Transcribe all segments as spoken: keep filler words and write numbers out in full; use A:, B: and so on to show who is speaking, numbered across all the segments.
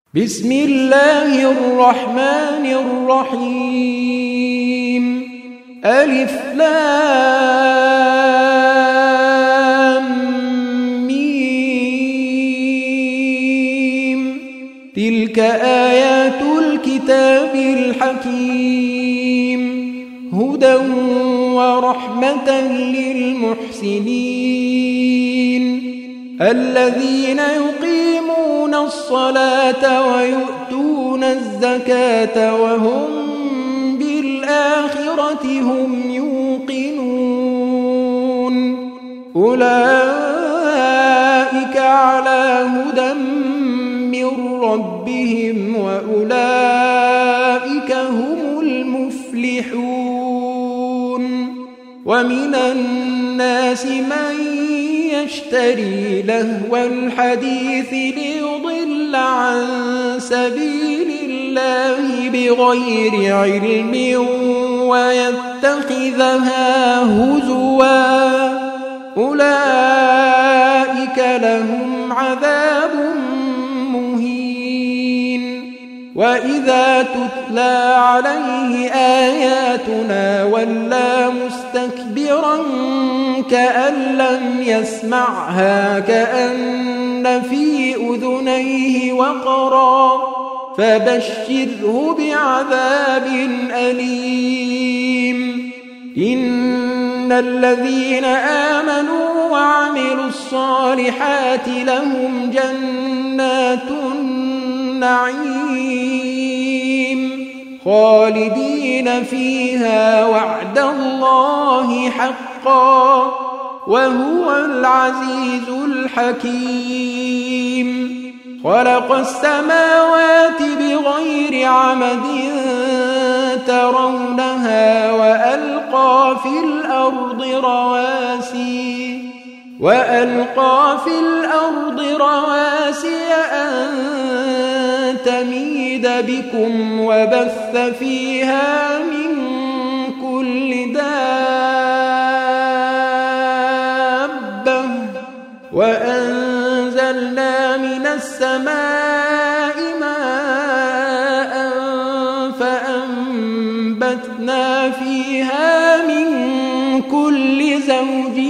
A: بسم الله الرحمن الرحيم ألف لام ميم تلك آيات الكتاب الحكيم هدى ورحمة للمحسنين الذين يقيمون الصلاة ويؤتون الزكاة وهم بالآخرة هم يوقنون أولئك على هدى من ربهم وأولئك هم المفلحون ومن الناس من يشتري لهو الحديث ليضل عن سبيل الله بغير علم ويتخذها هزوا أولئك لهم عذاب مهين وإذا تتلى عليه آياتنا ولى مستكبرا كأن لم يسمعها كأن في أذنيه وقرا فبشره بعذاب أليم إن الذين آمنوا وعملوا الصالحات لهم جنات النعيم خالدين فيها وعد الله حقا وهو العزيز الحكيم خلق السماوات بغير عمد ترونها وألقى في الأرض رواسي وألقى في الأرض رواسي أن تميد بكم وبث فيها من كل دابة وأنزلنا من السماء ماء فأنبتنا فيها من كل زوج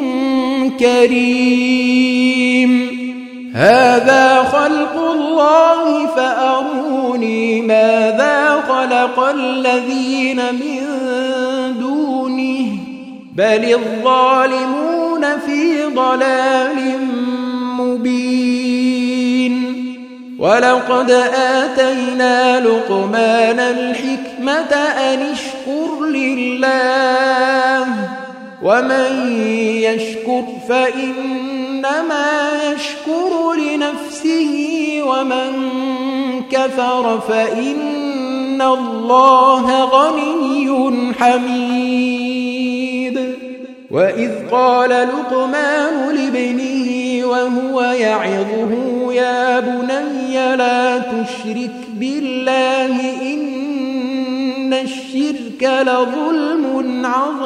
A: كريم هذا خلق الله فأروني ماذا خلق الذين من دونه بل الظالمون في ضلال مبين ولقد آتينا لقمان الحكمة أن اشكر لله ومن يشكر فإنما يشكر لنفسه ومن كفر فإن الله غني حميد وإذ قال لقمان لابنه وهو يعظه يا بني لا تشرك بالله إن الشرك لظلم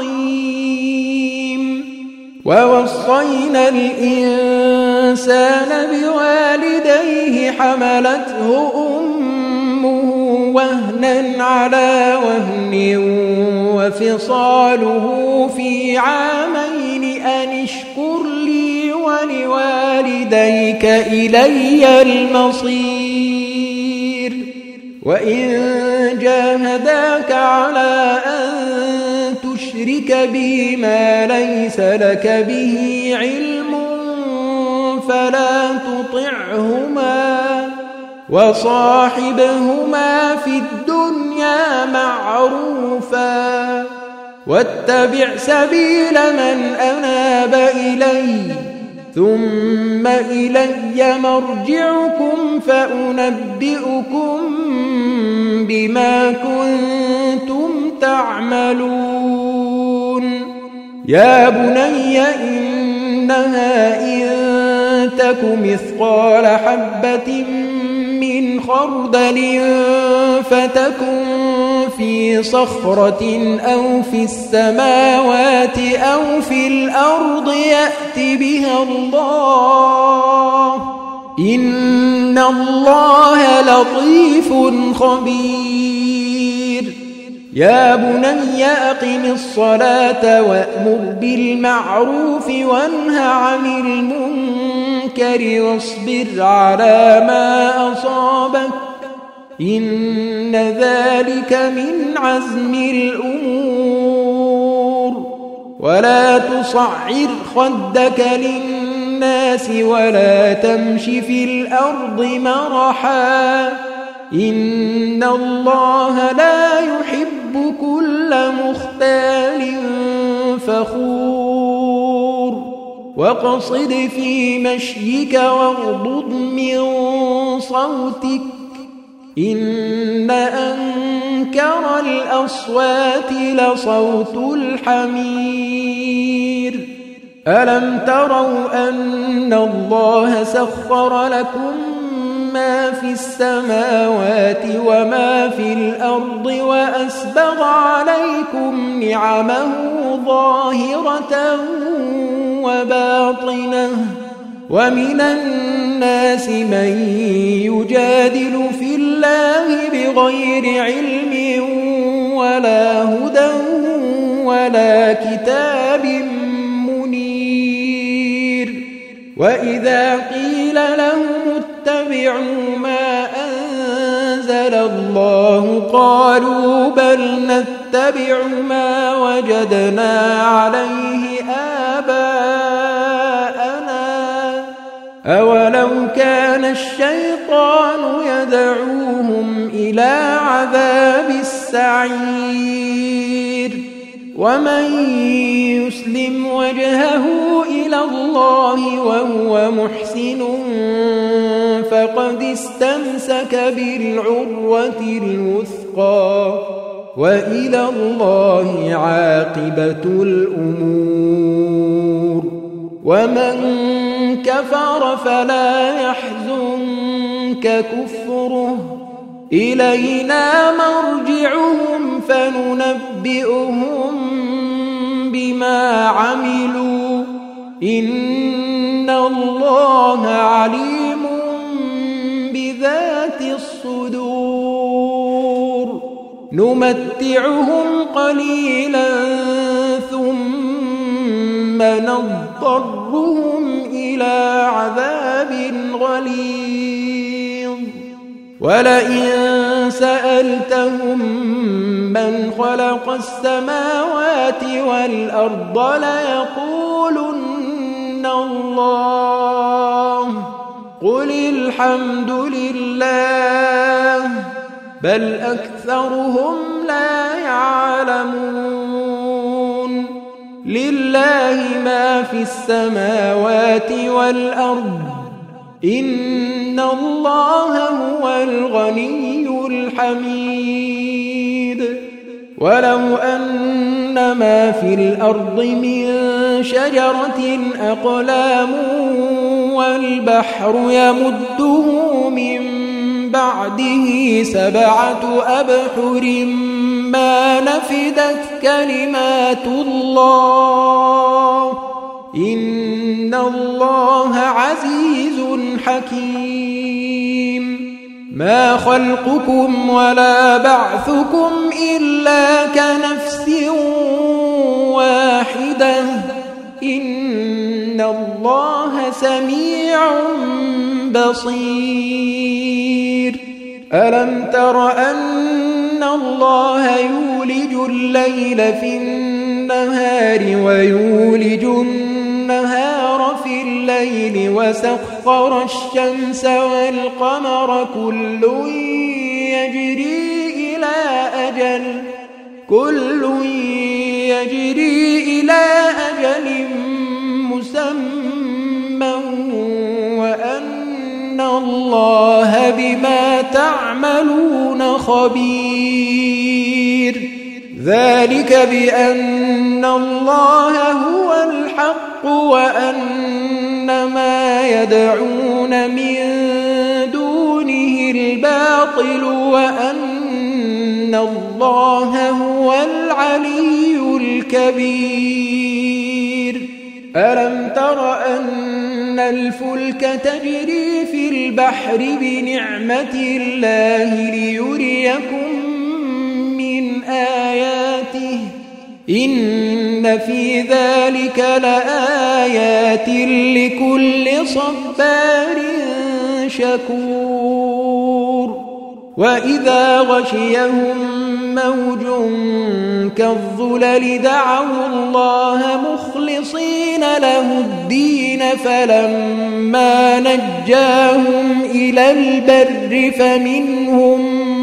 A: عظيم ووصينا الإنسان بوالديه حملته أمه وهنا على وهن وفصاله في عامين أن اشكر لي ولوالديك إلي المصير وإن جاهداك على أن تشرك بي ما ليس لك به علم فلا تطعهما وصاحبهما في الدنيا معروفا واتبع سبيل من أناب إلي ثم إلي مرجعكم فأنبئكم بما كنتم تعملون يا بني إنها إن تك مثقال حبة من خردل فتكن في صخرة أو في السماوات أو في الأرض يأت بها الله إن الله لطيف خبير يا بني أقم الصلاة وأمر بالمعروف وانه عن المنكر واصبر على ما أصابك إن ذلك من عزم الأمور ولا تصعر خدك للناس ولا تمش في الأرض مرحا إن الله لا يحب كل مختال فخور واقصد في مشيك واغضض من صوتك إن أنكر الأصوات لصوت الحمير ألم تروا أن الله سخر لكم ما في السماوات وما في الأرض وأسبغ عليكم نعمه ظاهرة وباطنة ومن الناس من يجادل في الله بغير علم ولا هدى ولا كتاب منير وإذا قيل لهم اتبعوا ما أنزل الله قالوا بل نتبع ما وجدنا عليه آباءنا أولو كان الشيطان يدعوهم إلى عذاب السعير ومن يسلم وجهه إلى الله وهو محسن فقد استمسك بالعروة الوثقى وإلى الله عاقبة الأمور ومن كفر فلا يحزنك كفره إلينا مرجعهم فننبئهم بما عملوا إن الله عليم بذات الصدور نمتعهم قليلا ثم نضطرهم إلى عذاب غليظ ولئن سألتهم من خلق السماوات والأرض ليقولن الله قل الحمد لله بل أكثرهم لا يعلمون لله ما في السماوات والأرض إن الله هو الغني الحميد ولو أن ما في الأرض من شجرة أقلام والبحر يمده من بعده سبعة أبحر ما نفدت كلمات الله إن الله عزيز حكيم ما خلقكم ولا بعثكم إلا كنفس واحدة إن الله سميع بصير ألم تر أن الله يولج الليل في النهار ويولج النهار في الليل وسخر الشمس والقمر كل يجري إلى أجل كل يجري إلى أجل مسمى وأن الله بما تعملون خبير ذلك بأن الله هو الحق وأن ما يدعون من دونه الباطل وأن الله هو العلي الكبير ألم تر أن الفلك تجري في البحر بنعمة الله ليريكم من آياته إن في ذلك لآيات لكل صبار شكور وإذا غشيهم موج كالظلل دعوا الله مخلصين له الدين فلما نجاهم إلى البر فمنهم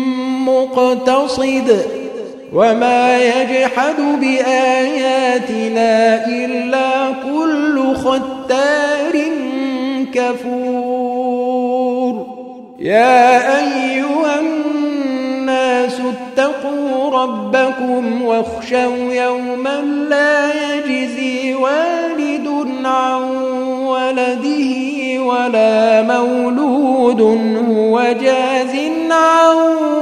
A: مقتصد وما يجحد بآياتنا إلا كل ختار كفور يا أيها الناس اتقوا ربكم واخشوا يوما لا يجزي والد عن ولده ولا مولود هو جاز عن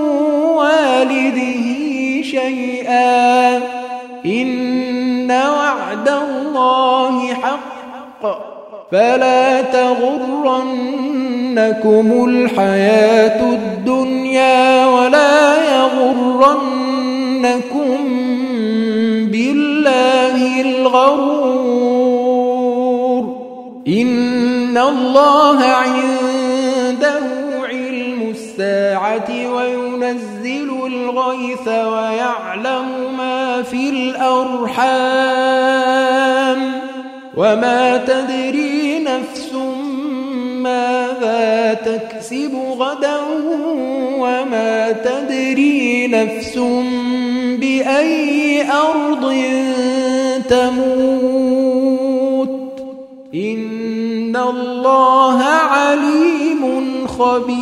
A: والده شيئا إن وعد الله حق فلا تغرنكم الحياة الدنيا ولا يغرنكم بالله الغرور إن الله عنده علم الساعة وينزل الغيث ويعلم ما في الأرحام وما تدري نفس ماذا تكسب غدا وما تدري نفس بأي أرض تموت إن الله عليم خبير